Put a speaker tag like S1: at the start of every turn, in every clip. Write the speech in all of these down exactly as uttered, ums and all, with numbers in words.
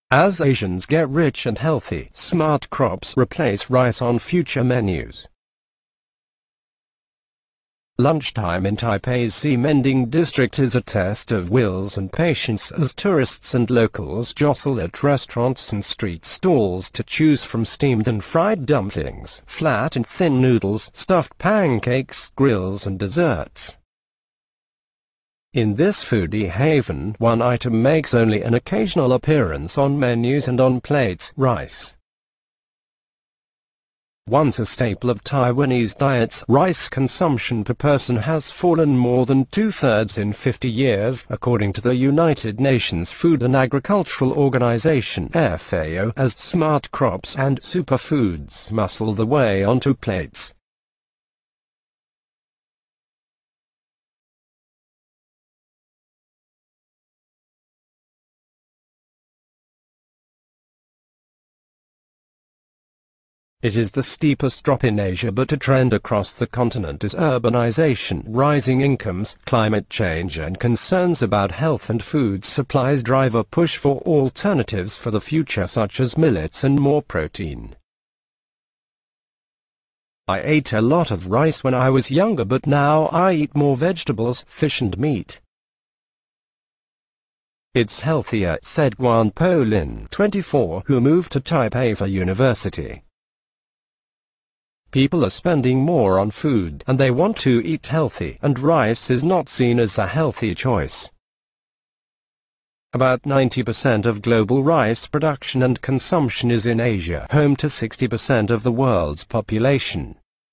S1: As Asians get rich and healthy, smart crops replace rice on future menus. Lunchtime in Taipei's Ximending district is a test of wills and patience as tourists and locals jostle at restaurants and street stalls to choose from steamed and fried dumplings, flat and thin noodles, stuffed pancakes, grills and desserts. In this foodie haven, one item makes only an occasional appearance on menus and on plates: rice. Once a staple of Taiwanese diets, rice consumption per person has fallen more than two-thirds in fifty years, according to the United Nations Food and Agricultural Organization (F A O), as smart crops and superfoods muscle the way onto plates. It is the steepest drop in Asia, but a trend across the continent is urbanization, rising incomes, climate change and concerns about health and food supplies drive a push for alternatives for the future such as millets and more protein. I ate a lot of rice when I was younger, but now I eat more vegetables, fish and meat. It's healthier, said Guan Polin, twenty-four, who moved to Taipei for university. People are spending more on food, and they want to eat healthy, and rice is not seen as a healthy choice. About ninety percent of global rice production and consumption is in Asia, home to sixty percent of the world's population.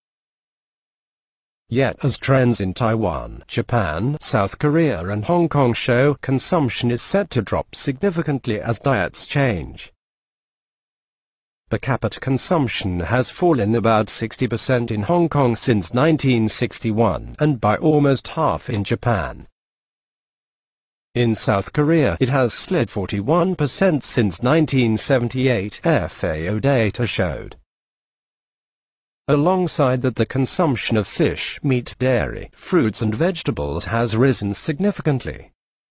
S1: Yet, as trends in Taiwan, Japan, South Korea and Hong Kong show, consumption is set to drop significantly as diets change. Per capita consumption has fallen about sixty percent in Hong Kong since nineteen sixty-one, and by almost half in Japan. In South Korea, it has slid forty-one percent since nineteen seventy-eight, F A O data showed. Alongside that, the consumption of fish, meat, dairy, fruits and vegetables has risen significantly.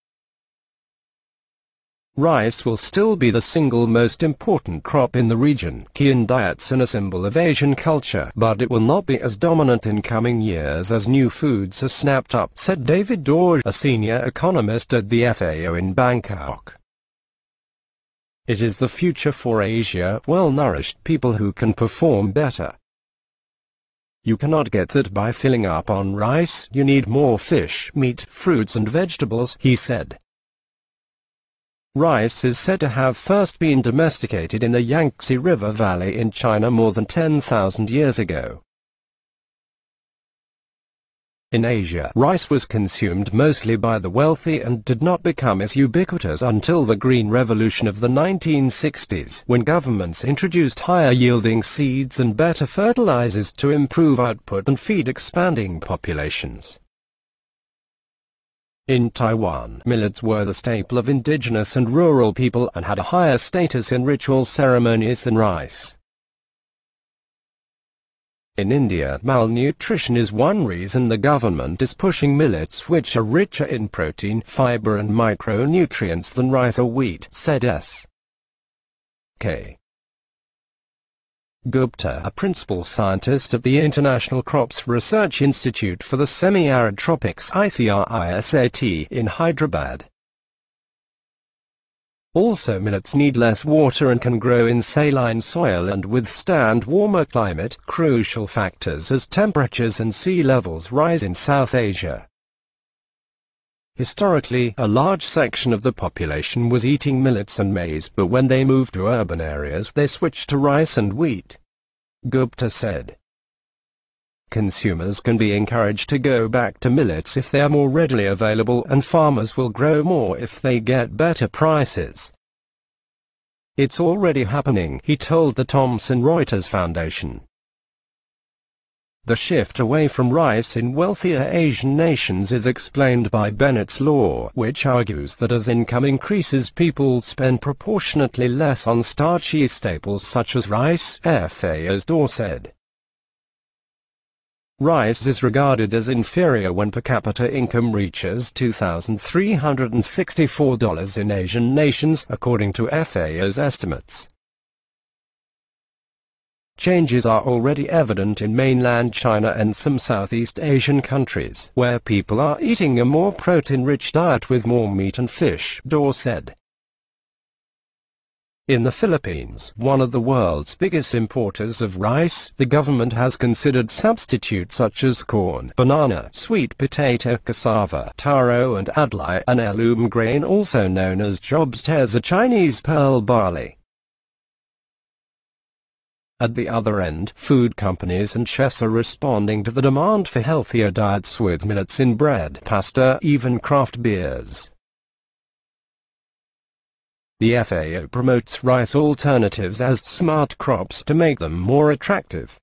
S1: Rice will still be the single most important crop in the region, key in diets and a symbol of Asian culture, but it will not be as dominant in coming years as new foods are snapped up, said David Dorje, a senior economist at the F A O in Bangkok. It is the future for Asia, well-nourished people who can perform better. You cannot get that by filling up on rice, you need more fish, meat, fruits and vegetables, he said. Rice is said to have first been domesticated in the Yangtze River Valley in China more than ten thousand years ago. In Asia, rice was consumed mostly by the wealthy and did not become as ubiquitous until the Green Revolution of the nineteen sixties, when governments introduced higher-yielding seeds and better fertilizers to improve output and feed expanding populations. In Taiwan, millets were the staple of indigenous and rural people and had a higher status in ritual ceremonies than rice. In India, malnutrition is one reason the government is pushing millets, which are richer in protein, fiber and micronutrients than rice or wheat, said S. K. Gupta, a principal scientist at the International Crops Research Institute for the Semi-Arid Tropics I C R I S A T in Hyderabad. Also, millets need less water and can grow in saline soil and withstand warmer climate, crucial factors as temperatures and sea levels rise in South Asia. Historically, a large section of the population was eating millets and maize, but when they moved to urban areas, they switched to rice and wheat, Gupta said. Consumers can be encouraged to go back to millets if they are more readily available, and farmers will grow more if they get better prices. It's already happening, he told the Thomson Reuters Foundation. The shift away from rice in wealthier Asian nations is explained by Bennett's Law, which argues that as income increases, people spend proportionately less on starchy staples such as rice, F A O's Dorje said. Rice is regarded as inferior when per capita income reaches two thousand three hundred sixty-four dollars in Asian nations, according to F A O's estimates. Changes are already evident in mainland China and some Southeast Asian countries, where people are eating a more protein-rich diet with more meat and fish, Daw said. In the Philippines, one of the world's biggest importers of rice, the government has considered substitutes such as corn, banana, sweet potato, cassava, taro and adlai, an heirloom grain also known as jobsters, a Chinese pearl barley. At the other end, food companies and chefs are responding to the demand for healthier diets with millets in bread, pasta, even craft beers. The F A O promotes rice alternatives as smart crops to make them more attractive.